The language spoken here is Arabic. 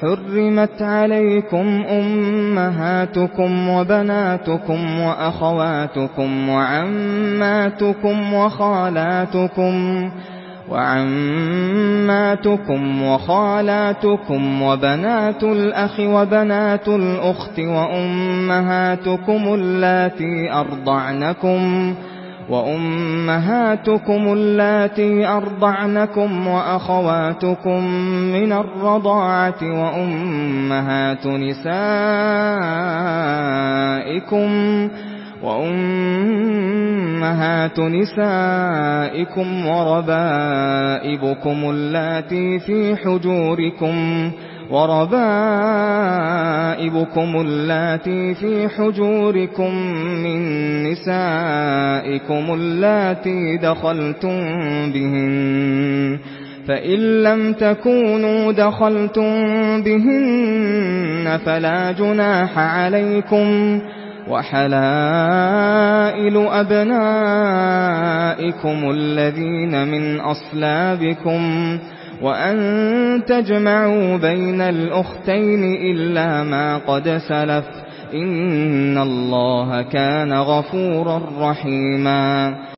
حُرِّمَتْ عَلَيْكُمْ أُمَّهَاتُكُمْ وَبَنَاتُكُمْ وَأَخَوَاتُكُمْ وَعَمَّاتُكُمْ وَخَالَاتُكُمْ وَبَنَاتُ الْأَخِ وَبَنَاتُ الْأُخْتِ وَأُمَّهَاتُكُمُ اللَّاتِي أَرْضَعْنَكُمْ وَأَخَوَاتُكُم مِّنَ الرَّضَاعَةِ وَأُمَّهَاتُ نِسَائِكُمْ وَرَبَائِبُكُمُ اللَّاتِي فِي حُجُورِكُم مِّن نِّسَائِكُمُ اللَّاتِي دَخَلْتُم بِهِنَّ ۖ فَإِن لَّمْ تَكُونُوا دَخَلْتُم بِهِنَّ فَلَا جُنَاحَ عَلَيْكُمْ ۚ وَحَلَائِلُ أَبْنَائِكُمُ الَّذِينَ مِنْ أَصْلَابِكُمْ ۚ وَأَن تَجْمَعُوا بَيْنَ الْأُخْتَيْنِ إِلَّا مَا قَدْ سَلَفَ ۗ إِنَّ اللَّهَ كَانَ غَفُورًا رَّحِيمًا.